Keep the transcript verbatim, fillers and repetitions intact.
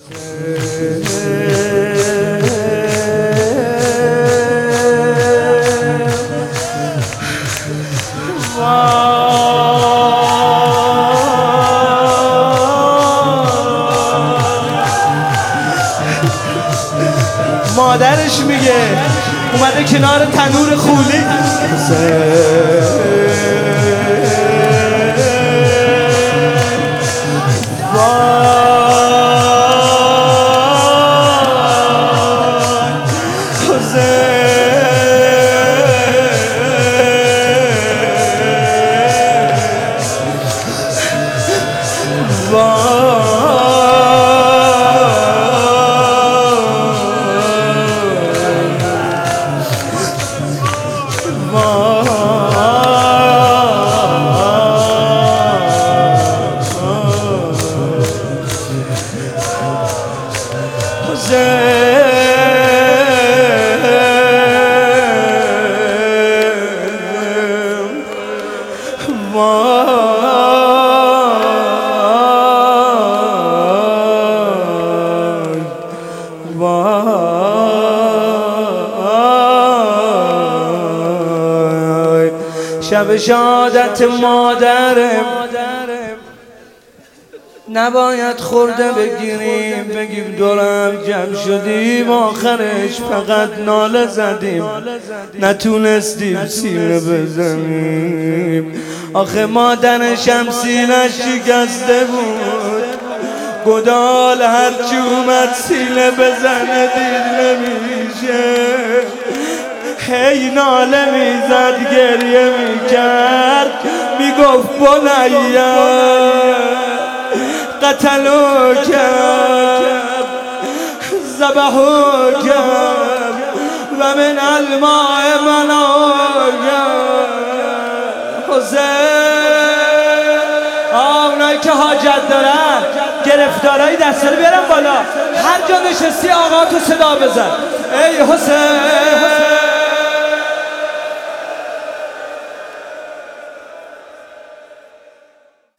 مادرش میگه اومده کنار تنور خولی شب شهادت مادرم نباید خورده بگیریم بگیم دورم جمع شدیم آخرش فقط ناله زدیم نتونستیم سینه بزنیم آخه مادرشم سینه‌اش شکسته بود گدال هرچی اومد سینه بزنه دیر نمیشه هی ناله میزد گریه میکرد میگفت بنیه قتلو کرد ذبحو کرد و من الماء منایا حسین اونایی که حاجت دارن گرفتارایی دسته رو بیارن بالا هر جا نشستی آقا تو صدا بزن ای حسین